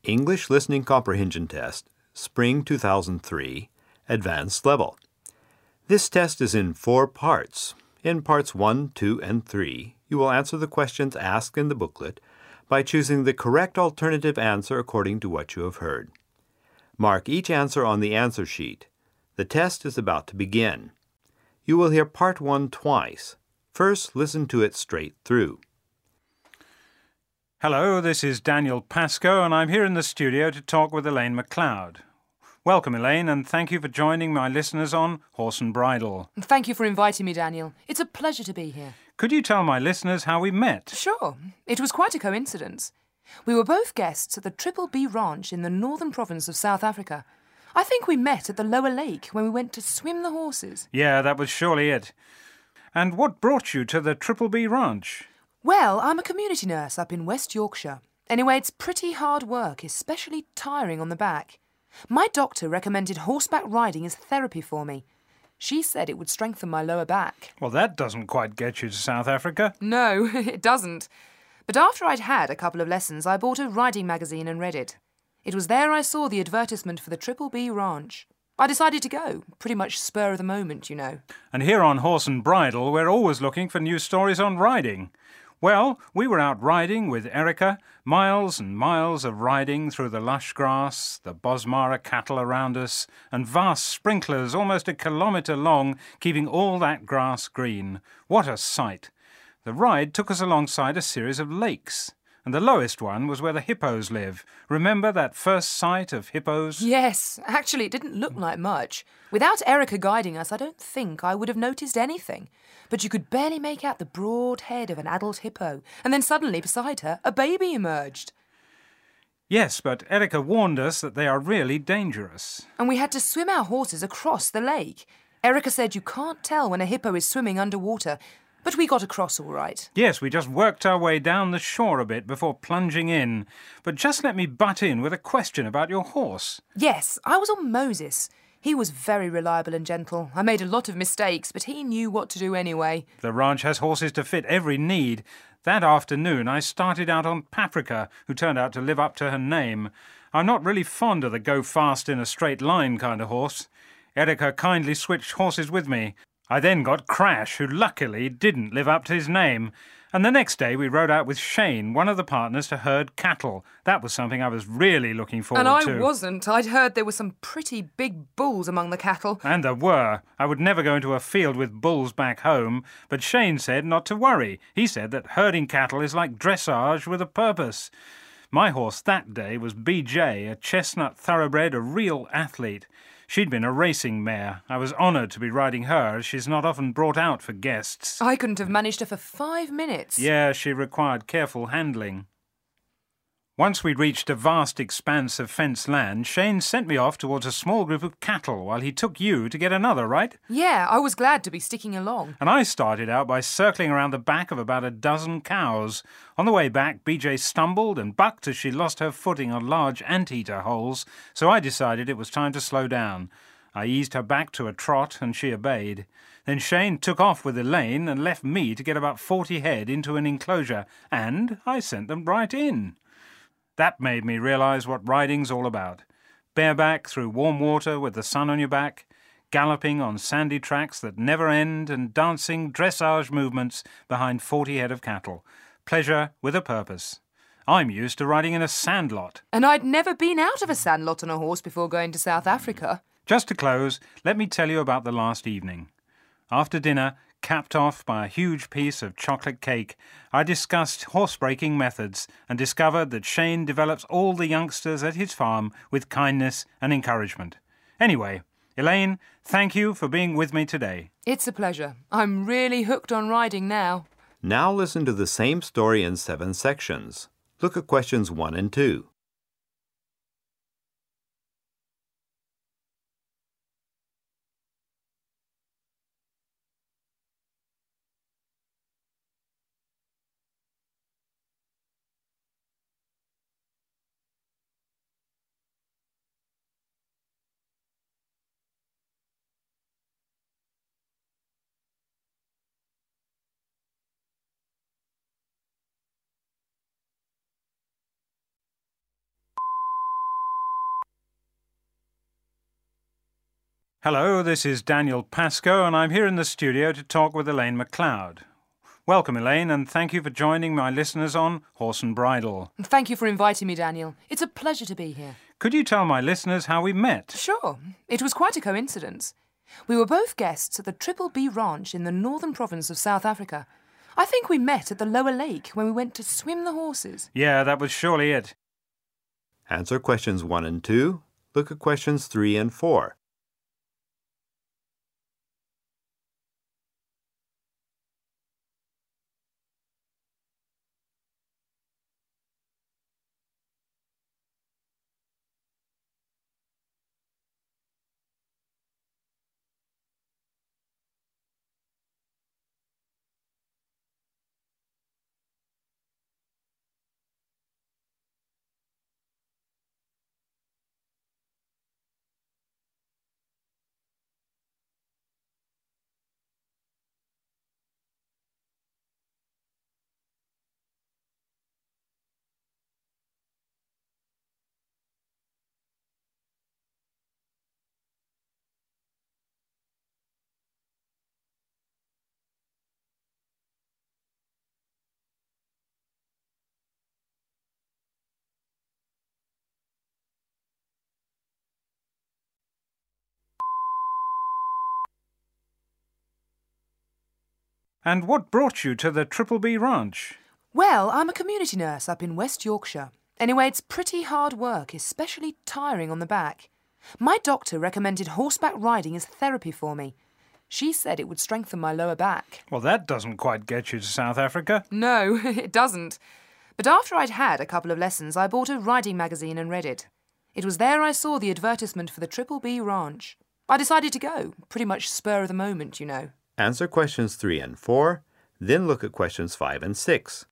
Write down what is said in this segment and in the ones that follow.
English Listening Comprehension Test, Spring 2003, Advanced Level. This test is in 4 parts. In parts 1, 2, and 3, you will answer the questions asked in the booklet by choosing the correct alternative answer according to what you have heard. Mark each answer on the answer sheet. The test is about to begin. You will hear part 1 twice. First, listen to it straight through. Hello, this is Daniel Pascoe, and I'm here in the studio to talk with Elaine MacLeod. Welcome, Elaine, and thank you for joining my listeners on Horse and Bridle. Thank you for inviting me, Daniel. It's a pleasure to be here. Could you tell my listeners how we met? Sure. It was quite a coincidence. We were both guests at the Triple B Ranch in the northern province of South Africa. I think we met at the lower lake when we went to swim the horses. Yeah, that was surely it. And what brought you to the Triple B Ranch? Well, I'm a community nurse up in West Yorkshire. Anyway, it's pretty hard work, especially tiring on the back. My doctor recommended horseback riding as therapy for me. She said it would strengthen my lower back. Well, that doesn't quite get you to South Africa. No, it doesn't. But after I'd had a couple of lessons, I bought a riding magazine and read it. It was there I saw the advertisement for the Triple B Ranch. I decided to go, pretty much spur of the moment, you know. And here on Horse and Bridle, we're always looking for new stories on riding. Well, we were out riding with Erica, miles and miles of riding through the lush grass, the Bosmara cattle around us, and vast sprinklers almost a kilometre long, keeping all that grass green. What a sight! The ride took us alongside a series of lakes, and the lowest one was where the hippos live. Remember that first sight of hippos? Yes, actually it didn't look like much. Without Erica guiding us, I don't think I would have noticed anything. But you could barely make out the broad head of an adult hippo, and then suddenly beside her, a baby emerged. Yes, but Erica warned us that they are really dangerous. And we had to swim our horses across the lake. Erica said you can't tell when a hippo is swimming underwater, but we got across all right. Yes, we just worked our way down the shore a bit before plunging in. But just let me butt in with a question about your horse. Yes, I was on Moses. He was very reliable and gentle. I made a lot of mistakes, but he knew what to do anyway. The ranch has horses to fit every need. That afternoon I started out on Paprika, who turned out to live up to her name. I'm not really fond of the go fast in a straight line kind of horse. Erica kindly switched horses with me. I then got Crash, who luckily didn't live up to his name. And the next day we rode out with Shane, one of the partners, to herd cattle. That was something I was really looking forward to. And I wasn't. I'd heard there were some pretty big bulls among the cattle. And there were. I would never go into a field with bulls back home, but Shane said not to worry. He said that herding cattle is like dressage with a purpose. My horse that day was BJ, a chestnut thoroughbred, a real athlete. She'd been a racing mare. I was honoured to be riding her, as she's not often brought out for guests. I couldn't have managed her for 5 minutes. Yeah, she required careful handling. Once we'd reached a vast expanse of fenced land, Shane sent me off towards a small group of cattle while he took you to get another, right? Yeah, I was glad to be sticking along. And I started out by circling around the back of about a dozen cows. On the way back, BJ stumbled and bucked as she lost her footing on large anteater holes, so I decided it was time to slow down. I eased her back to a trot and she obeyed. Then Shane took off with Elaine and left me to get about 40 head into an enclosure, and I sent them right in. That made me realise what riding's all about. Bareback through warm water with the sun on your back, galloping on sandy tracks that never end, and dancing dressage movements behind 40 head of cattle. Pleasure with a purpose. I'm used to riding in a sandlot. And I'd never been out of a sandlot on a horse before going to South Africa. Just to close, let me tell you about the last evening. After dinner, capped off by a huge piece of chocolate cake, I discussed horsebreaking methods and discovered that Shane develops all the youngsters at his farm with kindness and encouragement. Anyway, Elaine, thank you for being with me today. It's a pleasure. I'm really hooked on riding now. Now listen to the same story in 7 sections. Look at questions 1 and 2. Hello, this is Daniel Pascoe, and I'm here in the studio to talk with Elaine MacLeod. Welcome, Elaine, and thank you for joining my listeners on Horse and Bridle. Thank you for inviting me, Daniel. It's a pleasure to be here. Could you tell my listeners how we met? Sure. It was quite a coincidence. We were both guests at the Triple B Ranch in the northern province of South Africa. I think we met at the lower lake when we went to swim the horses. Yeah, that was surely it. Answer questions 1 and 2. Look at questions 3 and 4. And what brought you to the Triple B Ranch? Well, I'm a community nurse up in West Yorkshire. Anyway, it's pretty hard work, especially tiring on the back. My doctor recommended horseback riding as therapy for me. She said it would strengthen my lower back. Well, that doesn't quite get you to South Africa. No, it doesn't. But after I'd had a couple of lessons, I bought a riding magazine and read it. It was there I saw the advertisement for the Triple B Ranch. I decided to go, pretty much spur of the moment, you know. Answer questions 3 and 4. Then look at questions 5 and 6.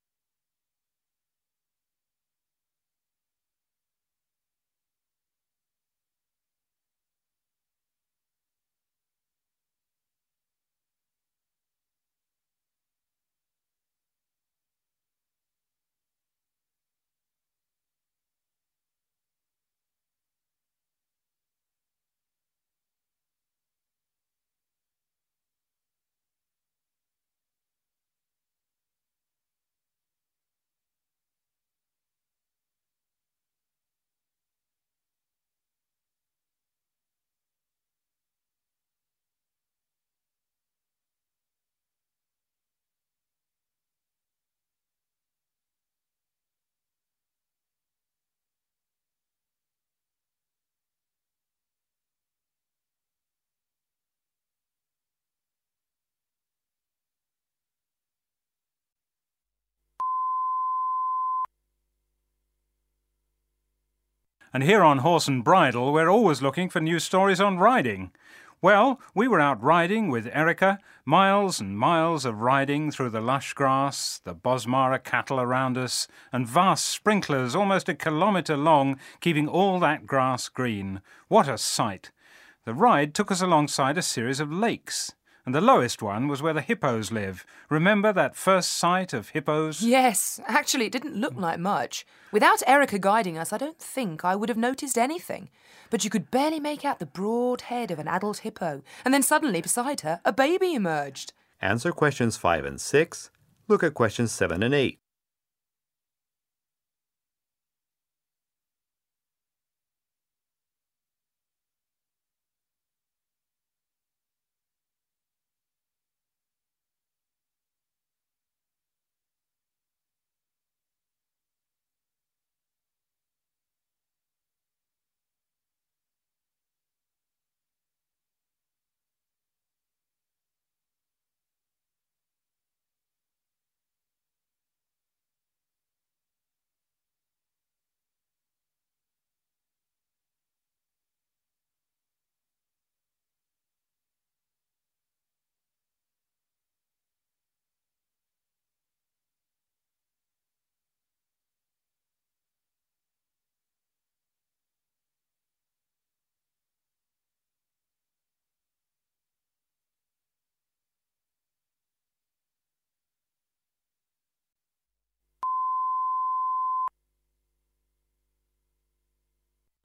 And here on Horse and Bridle, we're always looking for new stories on riding. Well, we were out riding with Erica, miles and miles of riding through the lush grass, the Bosmara cattle around us, and vast sprinklers almost a kilometre long, keeping all that grass green. What a sight! The ride took us alongside a series of lakes, and the lowest one was where the hippos live. Remember that first sight of hippos? Yes, actually it didn't look like much. Without Erica guiding us, I don't think I would have noticed anything. But you could barely make out the broad head of an adult hippo, and then suddenly beside her, a baby emerged. Answer questions 5 and 6. Look at questions 7 and 8.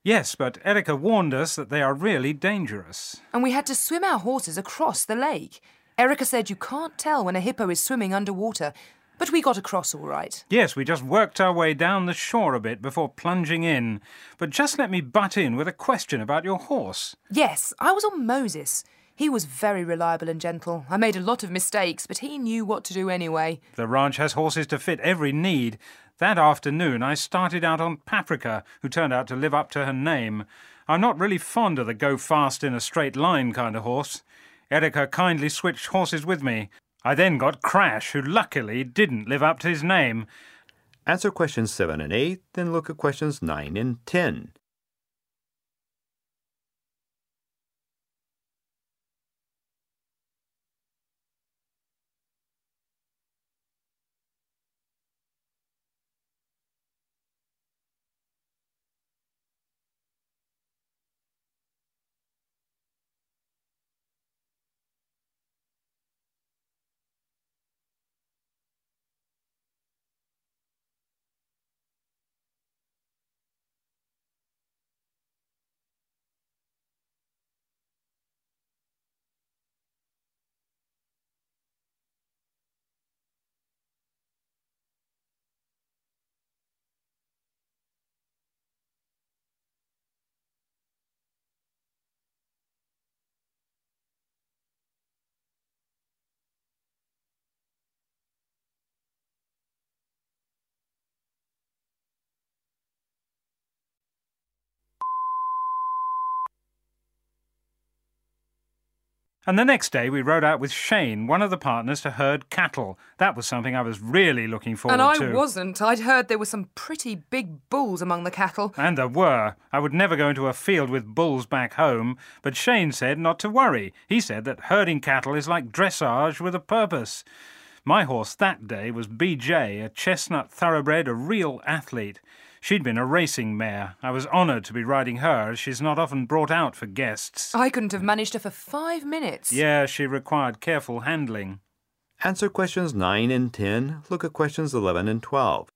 Yes, but Erica warned us that they are really dangerous. And we had to swim our horses across the lake. Erica said you can't tell when a hippo is swimming underwater, but we got across all right. Yes, we just worked our way down the shore a bit before plunging in. But just let me butt in with a question about your horse. Yes, I was on Moses. He was very reliable and gentle. I made a lot of mistakes, but he knew what to do anyway. The ranch has horses to fit every need. That afternoon I started out on Paprika, who turned out to live up to her name. I'm not really fond of the go fast in a straight line kind of horse. Erica kindly switched horses with me. I then got Crash, who luckily didn't live up to his name. Answer questions 7 and 8, then look at questions 9 and 10. And the next day we rode out with Shane, one of the partners, to herd cattle. That was something I was really looking forward And to. I wasn't. I'd heard there were some pretty big bulls among the cattle. And there were. I would never go into a field with bulls back home, but Shane said not to worry. He said that herding cattle is like dressage with a purpose. My horse that day was BJ, a chestnut thoroughbred, a real athlete. She'd been a racing mare. I was honoured to be riding her, as she's not often brought out for guests. I couldn't have managed her for 5 minutes. Yeah, she required careful handling. Answer questions 9 and 10, look at questions 11 and 12.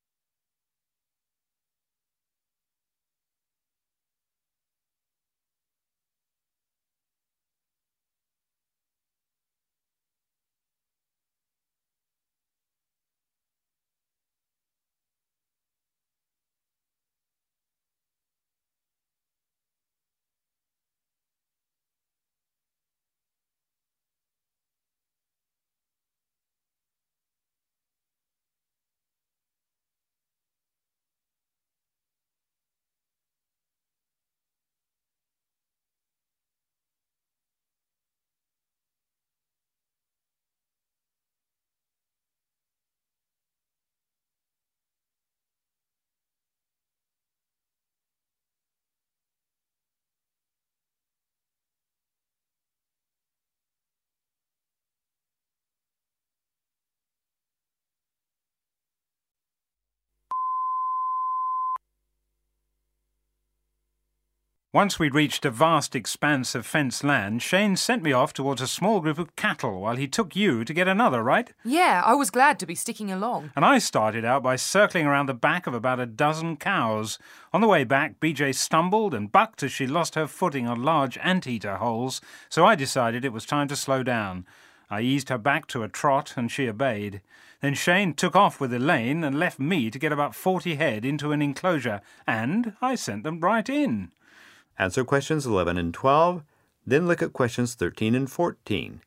Once we'd reached a vast expanse of fenced land, Shane sent me off towards a small group of cattle while he took you to get another, right? Yeah, I was glad to be sticking along. And I started out by circling around the back of about a dozen cows. On the way back, BJ stumbled and bucked as she lost her footing on large anteater holes, so I decided it was time to slow down. I eased her back to a trot and she obeyed. Then Shane took off with Elaine and left me to get about 40 head into an enclosure, and I sent them right in. Answer questions 11 and 12, then look at questions 13 and 14.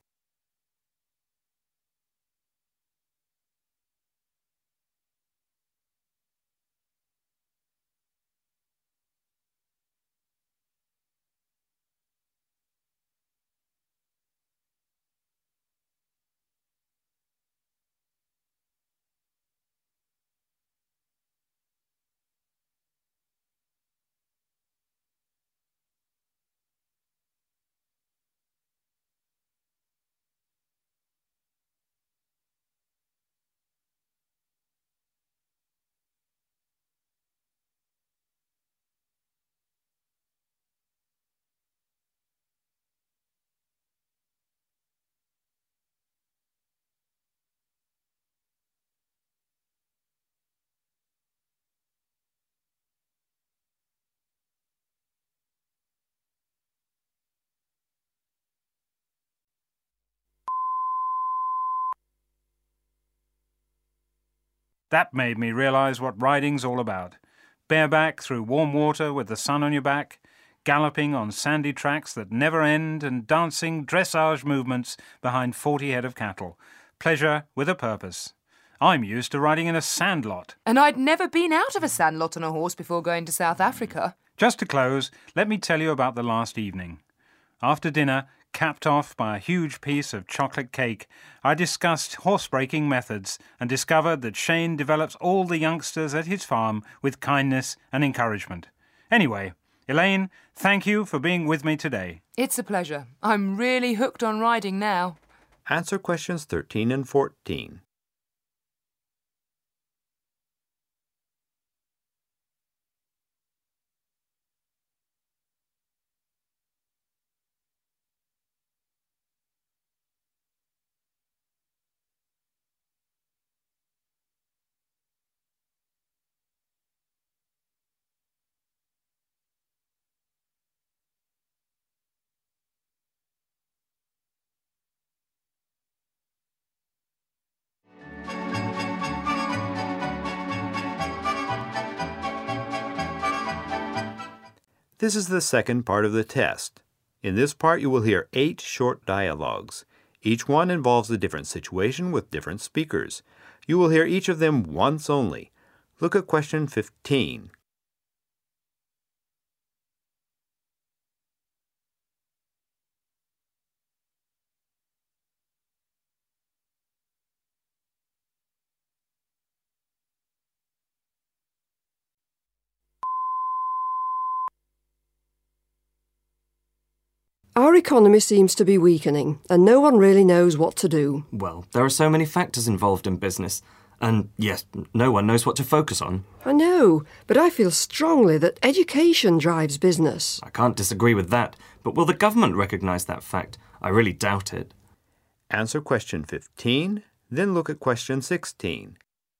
That made me realise what riding's all about. Bareback through warm water with the sun on your back, galloping on sandy tracks that never end, and dancing dressage movements behind 40 head of cattle. Pleasure with a purpose. I'm used to riding in a sandlot. And I'd never been out of a sandlot on a horse before going to South Africa. Just to close, let me tell you about the last evening. After dinner, capped off by a huge piece of chocolate cake, I discussed horsebreaking methods and discovered that Shane develops all the youngsters at his farm with kindness and encouragement. Anyway, Elaine, thank you for being with me today. It's a pleasure. I'm really hooked on riding now. Answer questions 13 and 14. This is the second part of the test. In this part, you will hear 8 short dialogues. Each one involves a different situation with different speakers. You will hear each of them once only. Look at question 15. Our economy seems to be weakening, and no one really knows what to do. Well, there are so many factors involved in business. And yes, no one knows what to focus on. I know, but I feel strongly that education drives business. I can't disagree with that, but will the government recognise that fact? I really doubt it. Answer question 15, then look at question 16.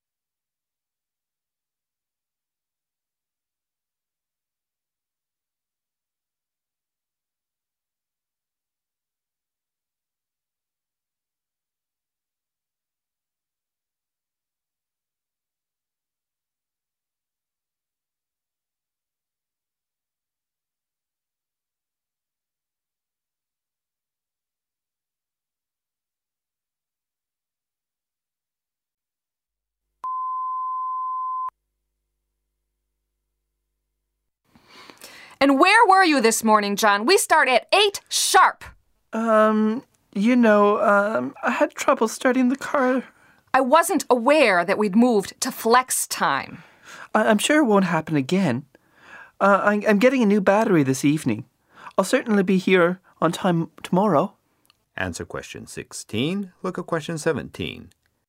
And where were you this morning, John? We start at 8 sharp. I had trouble starting the car. I wasn't aware that we'd moved to flex time. I'm sure it won't happen again. I'm getting a new battery this evening. I'll certainly be here on time tomorrow. Answer question 16. Look at question 17.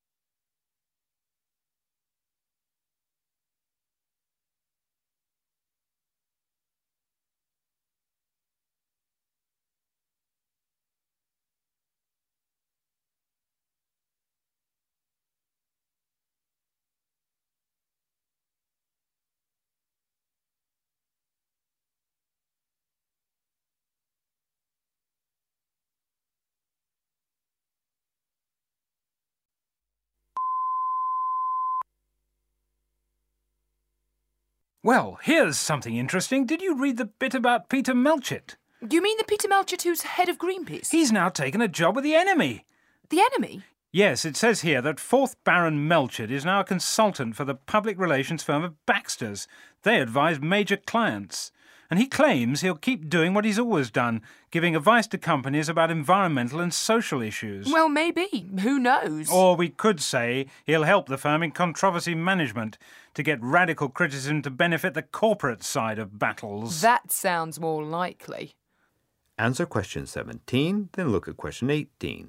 Well, here's something interesting. Did you read the bit about Peter Melchett? You mean the Peter Melchett who's head of Greenpeace? He's now taken a job with the enemy. The enemy? Yes, it says here that 4th Baron Melchett is now a consultant for the public relations firm of Baxter's. They advise major clients. And he claims he'll keep doing what he's always done, giving advice to companies about environmental and social issues. Well, maybe. Who knows? Or we could say he'll help the firm in controversy management to get radical criticism to benefit the corporate side of battles. That sounds more likely. Answer question 17, then look at question 18.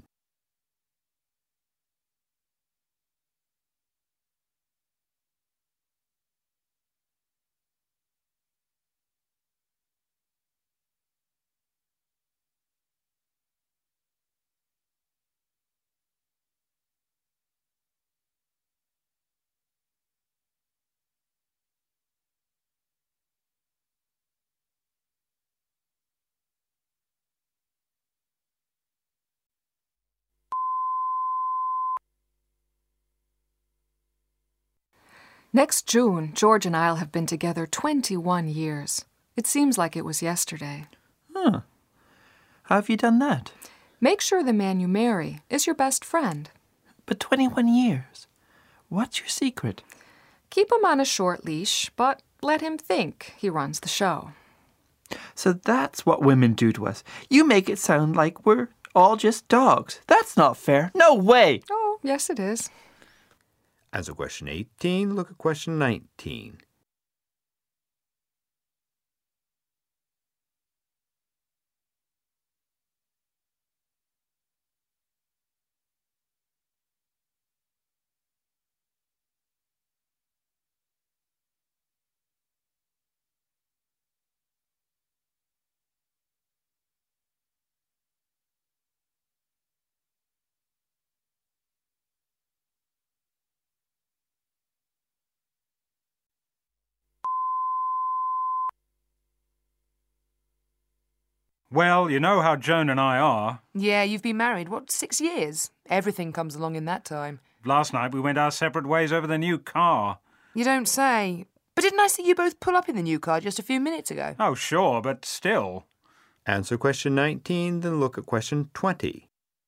Next June, George and I'll have been together 21 years. It seems like it was yesterday. Huh. How have you done that? Make sure the man you marry is your best friend. But 21 years. What's your secret? Keep him on a short leash, but let him think he runs the show. So that's what women do to us. You make it sound like we're all just dogs. That's not fair. No way! Oh, yes it is. Answer question 18. Look at question 19. Well, you know how Joan and I are. Yeah, you've been married, 6 years? Everything comes along in that time. Last night we went our separate ways over the new car. You don't say. But didn't I see you both pull up in the new car just a few minutes ago? Oh, sure, but still. Answer question 19, then look at question 20.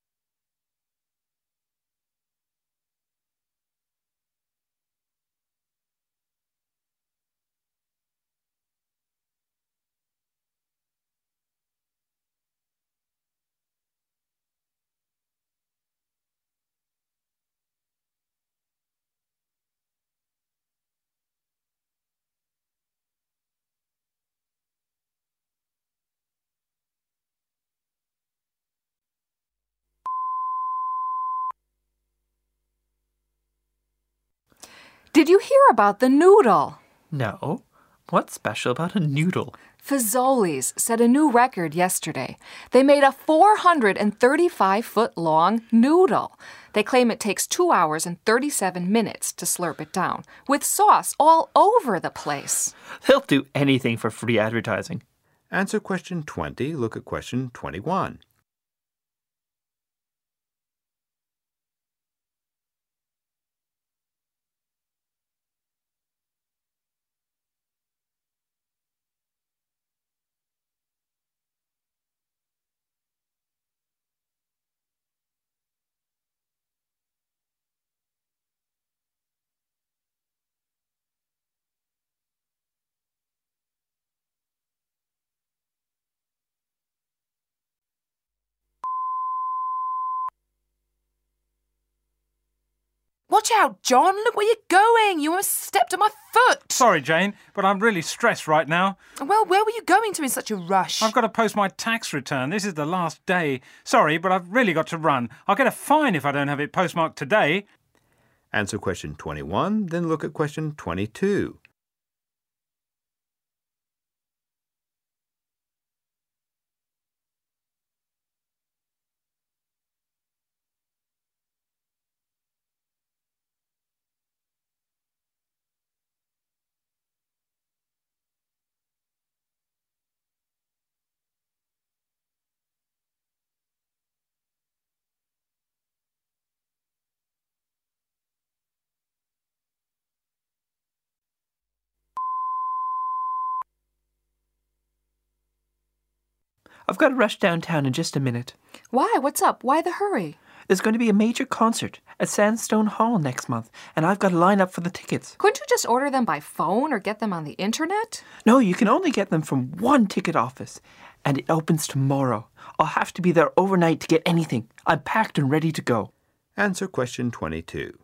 Did you hear about the noodle? No. What's special about a noodle? Fazoli's set a new record yesterday. They made a 435-foot-long noodle. They claim it takes 2 hours and 37 minutes to slurp it down, with sauce all over the place. They'll do anything for free advertising. Answer question 20. Look at question 21. Watch out, John! Look where you're going! You almost stepped on my foot! Sorry, Jane, but I'm really stressed right now. Well, where were you going to in such a rush? I've got to post my tax return. This is the last day. Sorry, but I've really got to run. I'll get a fine if I don't have it postmarked today. Answer question 21, then look at question 22. I've got to rush downtown in just a minute. Why? What's up? Why the hurry? There's going to be a major concert at Sandstone Hall next month, and I've got to line up for the tickets. Couldn't you just order them by phone or get them on the internet? No, you can only get them from one ticket office, and it opens tomorrow. I'll have to be there overnight to get anything. I'm packed and ready to go. Answer question 22.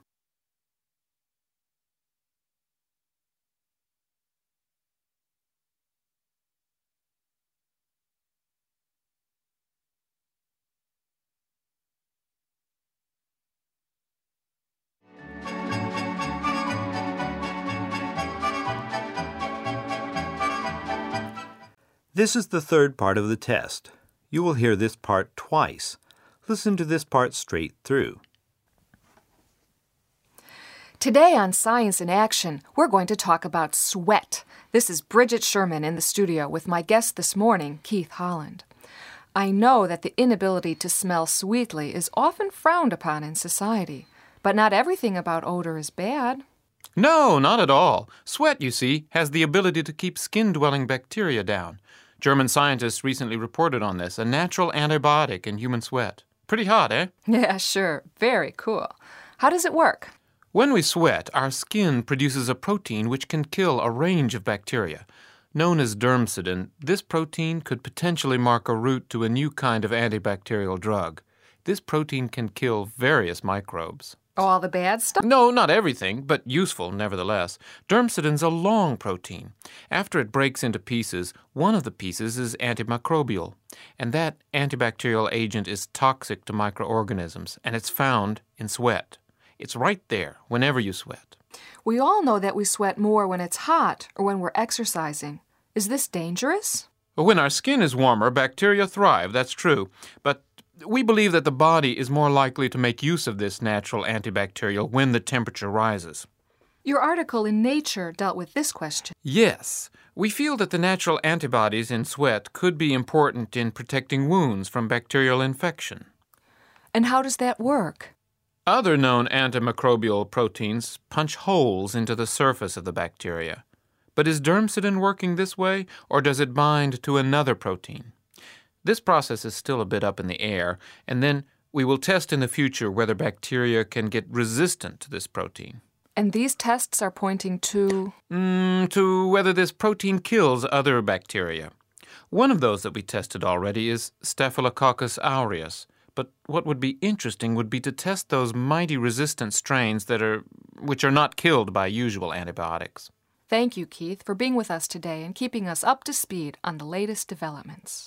This is the third part of the test. You will hear this part twice. Listen to this part straight through. Today on Science in Action, we're going to talk about sweat. This is Bridget Sherman in the studio with my guest this morning, Keith Holland. I know that the inability to smell sweetly is often frowned upon in society, but not everything about odor is bad. No, not at all. Sweat, you see, has the ability to keep skin-dwelling bacteria down. German scientists recently reported on this, a natural antibiotic in human sweat. Pretty hot, eh? Yeah, sure. Very cool. How does it work? When we sweat, our skin produces a protein which can kill a range of bacteria. Known as dermcidin, this protein could potentially mark a route to a new kind of antibacterial drug. This protein can kill various microbes. Oh, all the bad stuff? No, not everything, but useful nevertheless. Dermcidin's a long protein. After it breaks into pieces, one of the pieces is antimicrobial, and that antibacterial agent is toxic to microorganisms, and it's found in sweat. It's right there whenever you sweat. We all know that we sweat more when it's hot or when we're exercising. Is this dangerous? When our skin is warmer, bacteria thrive, that's true, but we believe that the body is more likely to make use of this natural antibacterial when the temperature rises. Your article in Nature dealt with this question. Yes, we feel that the natural antibodies in sweat could be important in protecting wounds from bacterial infection. And how does that work? Other known antimicrobial proteins punch holes into the surface of the bacteria. But is dermcidin working this way, or does it bind to another protein? This process is still a bit up in the air, and then we will test in the future whether bacteria can get resistant to this protein. And these tests are pointing to? To whether this protein kills other bacteria. One of those that we tested already is Staphylococcus aureus, but what would be interesting would be to test those mighty resistant strains which are not killed by usual antibiotics. Thank you, Keith, for being with us today and keeping us up to speed on the latest developments.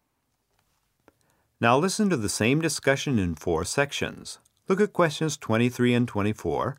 Now listen to the same discussion in 4 sections. Look at questions 23 and 24.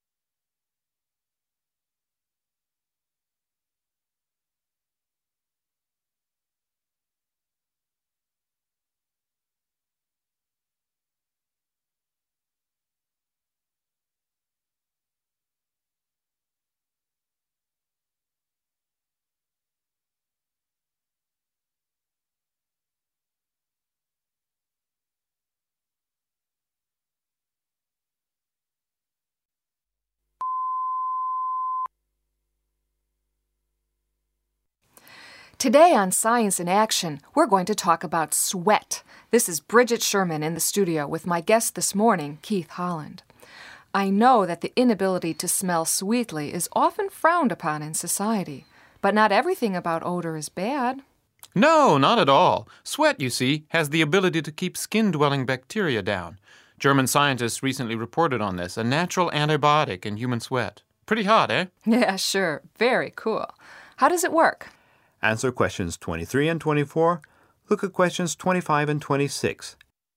Today on Science in Action, we're going to talk about sweat. This is Bridget Sherman in the studio with my guest this morning, Keith Holland. I know that the inability to smell sweetly is often frowned upon in society, but not everything about odor is bad. No, not at all. Sweat, you see, has the ability to keep skin-dwelling bacteria down. German scientists recently reported on this, a natural antibiotic in human sweat. Pretty hot, eh? Yeah, sure. Very cool. How does it work? Answer questions 23 and 24. Look at questions 25 and 26.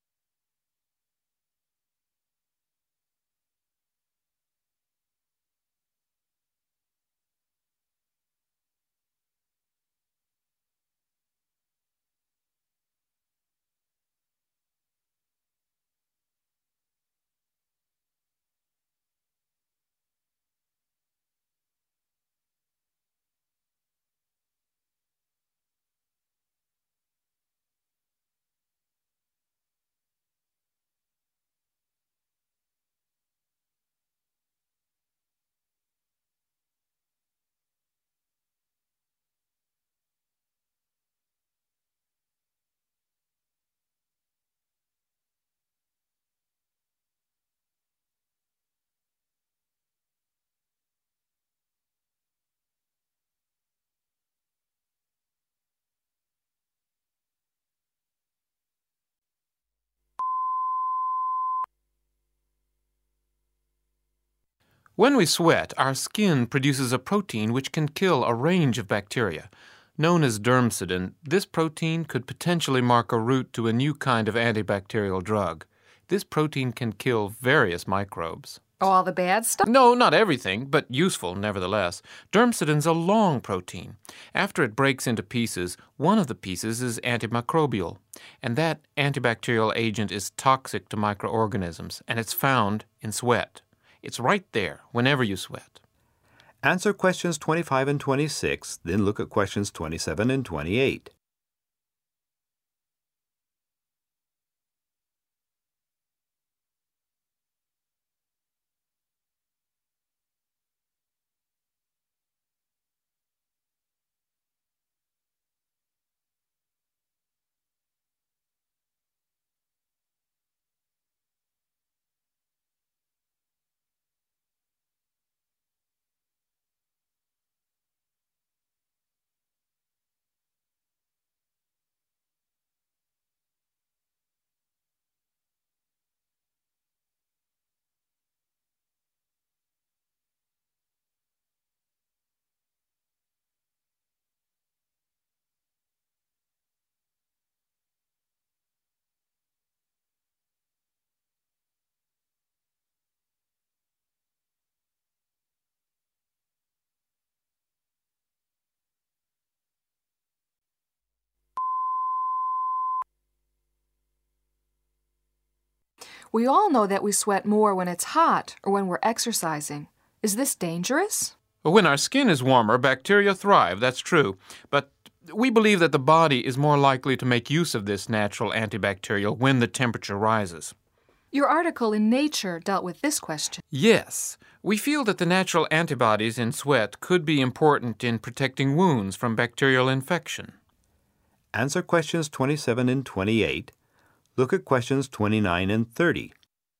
When we sweat, our skin produces a protein which can kill a range of bacteria. Known as dermcidin, this protein could potentially mark a route to a new kind of antibacterial drug. This protein can kill various microbes. Oh, all the bad stuff? No, not everything, but useful nevertheless. Dermcidin's a long protein. After it breaks into pieces, one of the pieces is antimicrobial, and that antibacterial agent is toxic to microorganisms, and it's found in sweat. It's right there whenever you sweat. Answer questions 25 and 26, then look at questions 27 and 28. We all know that we sweat more when it's hot or when we're exercising. Is this dangerous? When our skin is warmer, bacteria thrive, that's true. But we believe that the body is more likely to make use of this natural antibacterial when the temperature rises. Your article in Nature dealt with this question. Yes, we feel that the natural antibodies in sweat could be important in protecting wounds from bacterial infection. Answer questions 27 and 28. Look at questions 29 and 30.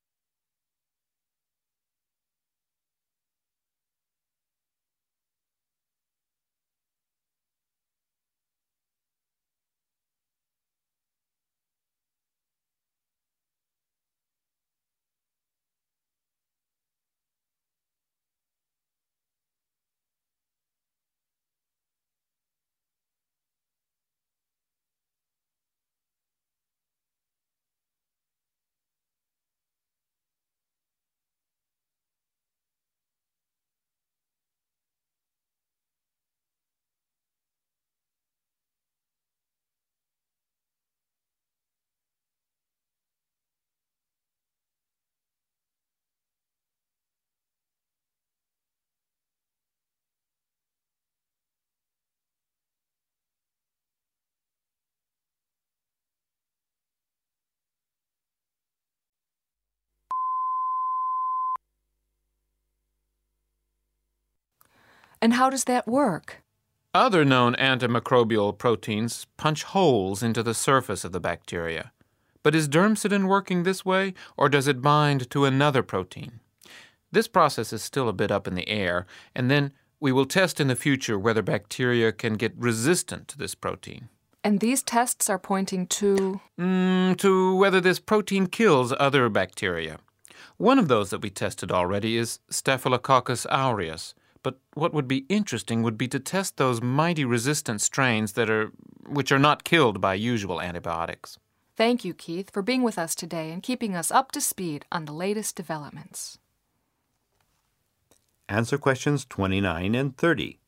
And how does that work? Other known antimicrobial proteins punch holes into the surface of the bacteria. But is dermcidin working this way, or does it bind to another protein? This process is still a bit up in the air, and then we will test in the future whether bacteria can get resistant to this protein. And these tests are pointing to... To whether this protein kills other bacteria. One of those that we tested already is Staphylococcus aureus. But what would be interesting would be to test those mighty resistant strains which are not killed by usual antibiotics. Thank you, Keith, for being with us today and keeping us up to speed on the latest developments. Answer questions 29 and 30.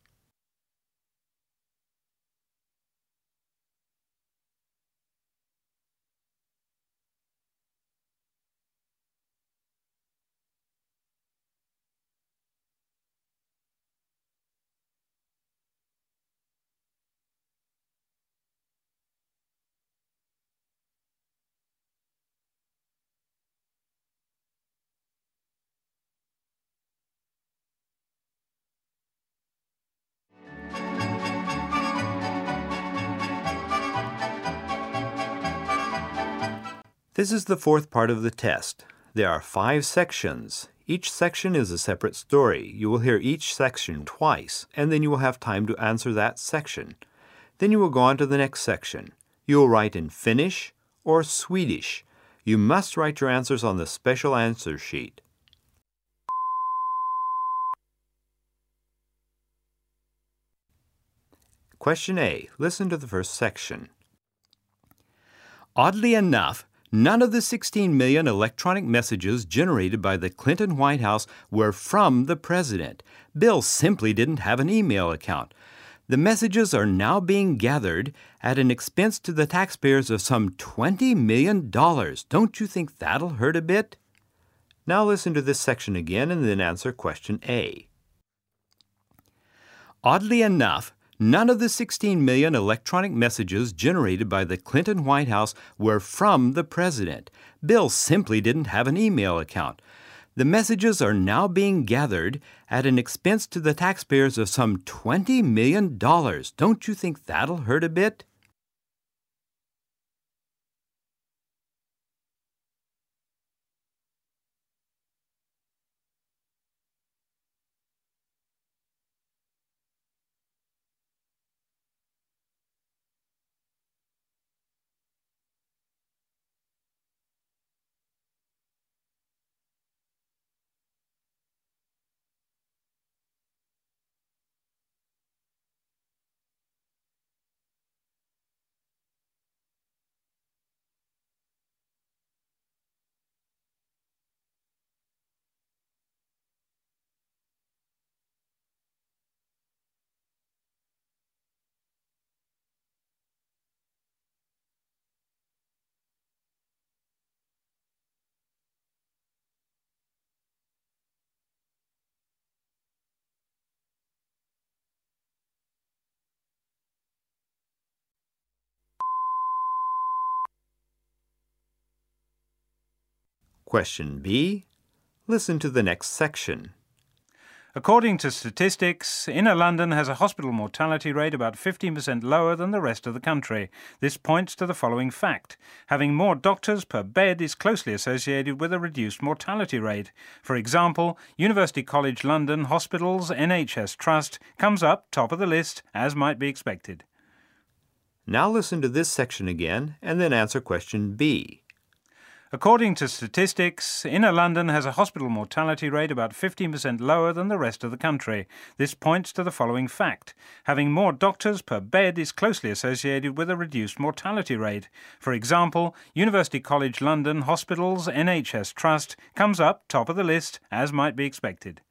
This is the fourth part of the test. There are 5 sections. Each section is a separate story. You will hear each section twice, and then you will have time to answer that section. Then you will go on to the next section. You will write in Finnish or Swedish. You must write your answers on the special answer sheet. Question A. Listen to the first section. Oddly enough, none of the 16 million electronic messages generated by the Clinton White House were from the president. Bill simply didn't have an email account. The messages are now being gathered at an expense to the taxpayers of some $20 million. Don't you think that'll hurt a bit? Now listen to this section again and then answer question A. Oddly enough, none of the 16 million electronic messages generated by the Clinton White House were from the president. Bill simply didn't have an email account. The messages are now being gathered at an expense to the taxpayers of some $20 million. Don't you think that'll hurt a bit? Question B. Listen to the next section. According to statistics, inner London has a hospital mortality rate about 15% lower than the rest of the country. This points to the following fact. Having more doctors per bed is closely associated with a reduced mortality rate. For example, University College London Hospitals NHS Trust comes up top of the list, as might be expected. Now listen to this section again and then answer question B. According to statistics, inner London has a hospital mortality rate about 15% lower than the rest of the country. This points to the following fact. Having more doctors per bed is closely associated with a reduced mortality rate. For example, University College London Hospitals NHS Trust comes up top of the list, as might be expected.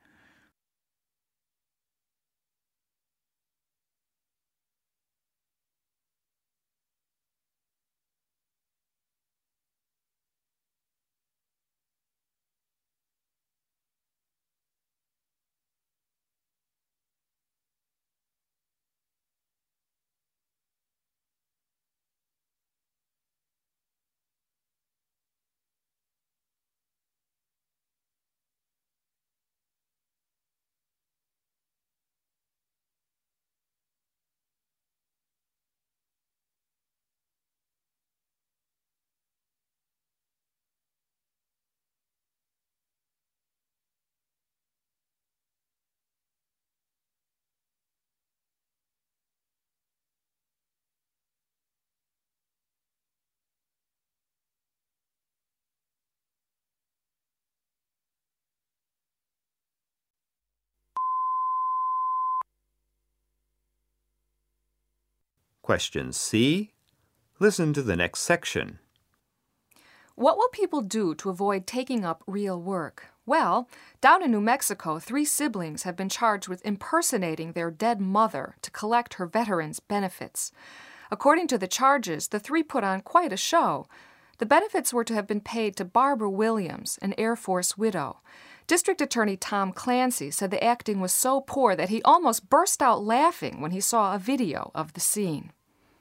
Question C. Listen to the next section. What will people do to avoid taking up real work? Well, down in New Mexico, 3 siblings have been charged with impersonating their dead mother to collect her veterans' benefits. According to the charges, the 3 put on quite a show. The benefits were to have been paid to Barbara Williams, an Air Force widow. District Attorney Tom Clancy said the acting was so poor that he almost burst out laughing when he saw a video of the scene.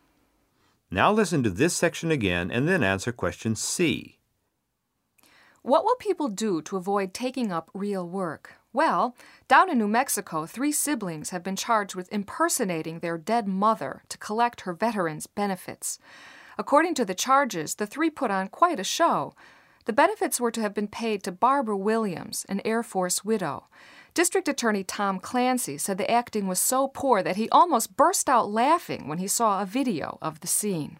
Now listen to this section again and then answer question C. What will people do to avoid taking up real work? Well, down in New Mexico, 3 siblings have been charged with impersonating their dead mother to collect her veterans' benefits. According to the charges, the 3 put on quite a show. The benefits were to have been paid to Barbara Williams, an Air Force widow. District Attorney Tom Clancy said the acting was so poor that he almost burst out laughing when he saw a video of the scene.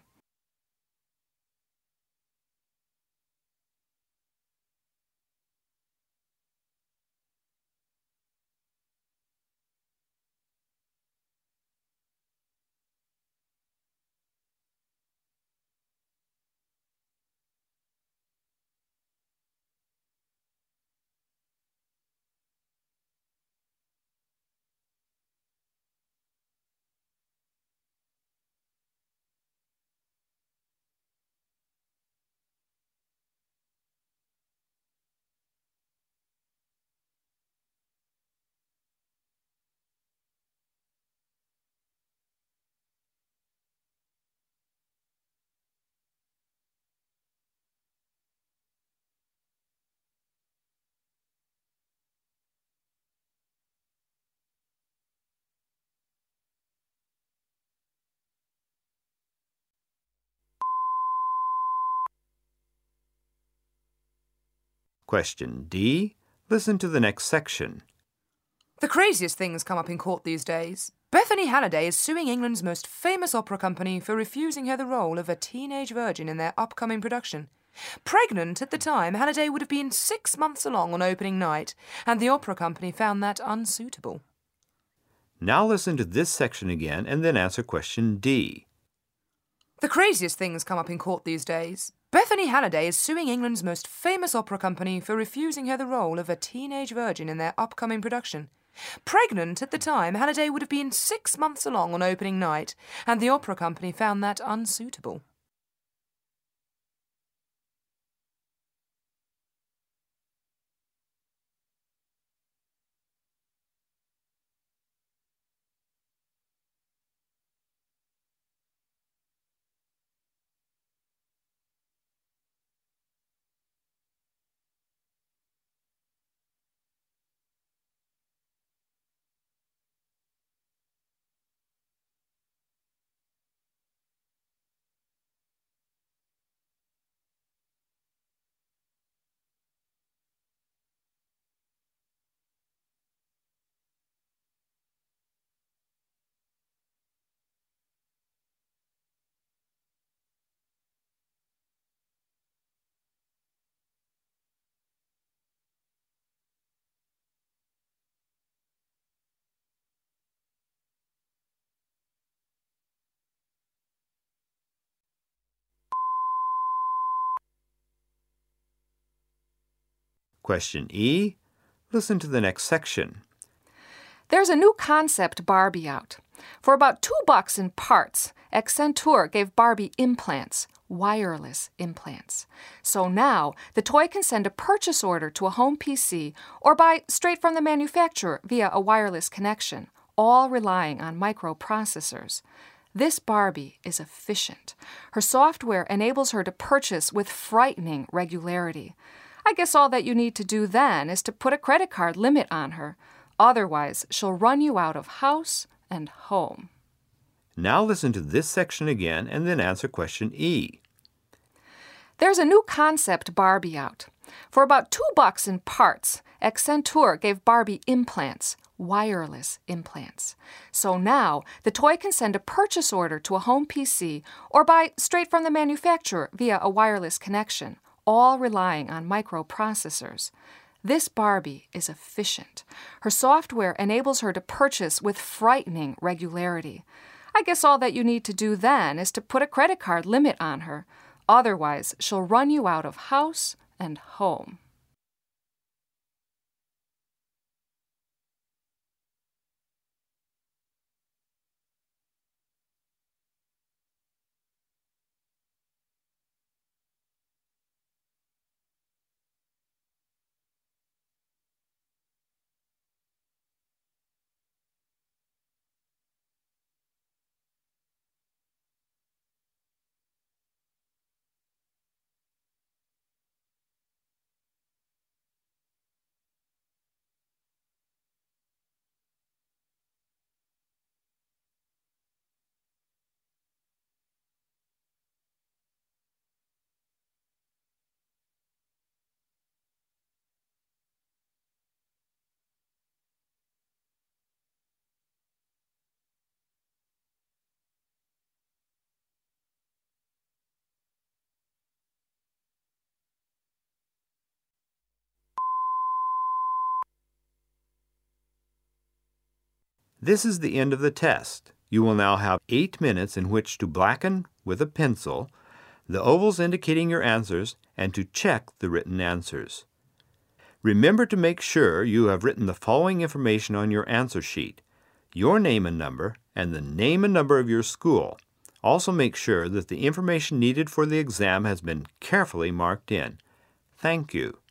Question D. Listen to the next section. The craziest things come up in court these days. Bethany Halliday is suing England's most famous opera company for refusing her the role of a teenage virgin in their upcoming production. Pregnant at the time, Halliday would have been 6 months along on opening night, and the opera company found that unsuitable. Now listen to this section again and then answer question D. The craziest things come up in court these days. Bethany Halliday is suing England's most famous opera company for refusing her the role of a teenage virgin in their upcoming production. Pregnant at the time, Halliday would have been 6 months along on opening night, and the opera company found that unsuitable. Question E. Listen to the next section. There's a new concept Barbie out. For about $2 in parts, Accenture gave Barbie implants, wireless implants. So now the toy can send a purchase order to a home PC or buy straight from the manufacturer via a wireless connection, all relying on microprocessors. This Barbie is efficient. Her software enables her to purchase with frightening regularity. I guess all that you need to do then is to put a credit card limit on her. Otherwise, she'll run you out of house and home. Now listen to this section again and then answer question E. There's a new concept Barbie out. For about $2 in parts, Accenture gave Barbie implants, wireless implants. So now the toy can send a purchase order to a home PC or buy straight from the manufacturer via a wireless connection, all relying on microprocessors. This Barbie is efficient. Her software enables her to purchase with frightening regularity. I guess all that you need to do then is to put a credit card limit on her. Otherwise, she'll run you out of house and home. This is the end of the test. You will now have 8 minutes in which to blacken, with a pencil, the ovals indicating your answers and to check the written answers. Remember to make sure you have written the following information on your answer sheet: your name and number, and the name and number of your school. Also make sure that the information needed for the exam has been carefully marked in. Thank you.